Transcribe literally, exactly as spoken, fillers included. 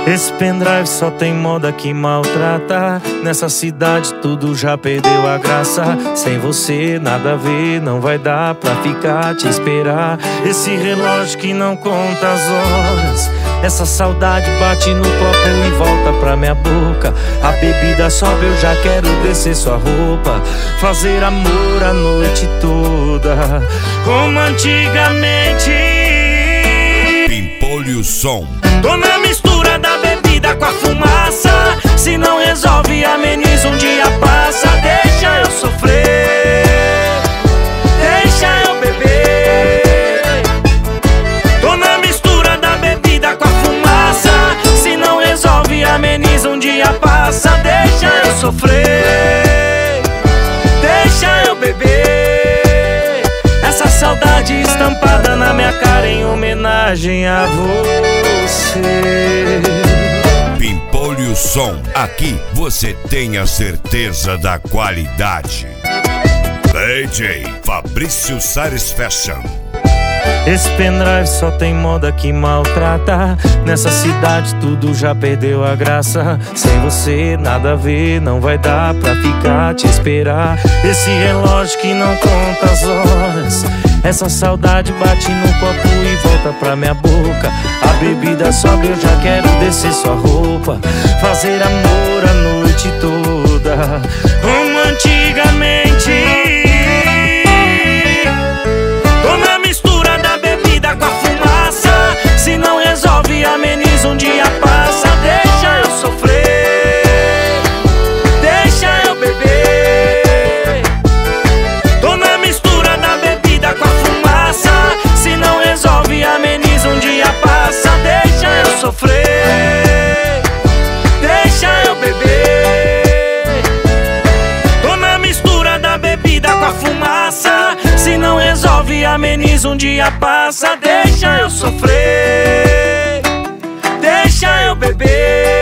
Esse pendrive só tem moda que maltrata. Nessa cidade tudo já perdeu a graça. Sem você nada a ver, não vai dar pra ficar te esperar. Esse relógio que não conta as horas, essa saudade bate no copo e volta pra minha boca. A bebida sobe, eu já quero descer sua roupa, fazer amor a noite toda, como antigamente. Pimpolho o som. Tô na mistura da bebida com a fumaça. Se não resolve, ameniza, um dia passa. Deixa eu sofrer, deixa eu beber. Tô na mistura da bebida com a fumaça. Se não resolve, ameniza, um dia passa. Deixa eu sofrer, deixa eu beber. Essa saudade estampada na minha cara em homenagem a você. Pimpolho Som. Aqui você tem a certeza da qualidade. D J Fabrício Sares Fashion. Esse pendrive só tem moda que maltrata. Nessa cidade tudo já perdeu a graça. Sem você nada a ver, não vai dar pra ficar te esperar. Esse relógio que não conta as horas, essa saudade bate no copo e volta pra minha boca. A bebida sobe, eu já quero descer sua roupa, fazer amor a noite toda, como antigamente. Tô na mistura da bebida com a fumaça. Se não resolve, ameniza, um dia passa. Deixa eu sofrer, deixa eu beber. Tô na mistura da bebida com a fumaça. Se não resolve, ameniza, um dia passa. Deixa eu sofrer, deixa eu beber. Tô na mistura da bebida com a fumaça. Se não resolve, ameniza, um dia passa. Deixa eu sofrer, deixa eu beber.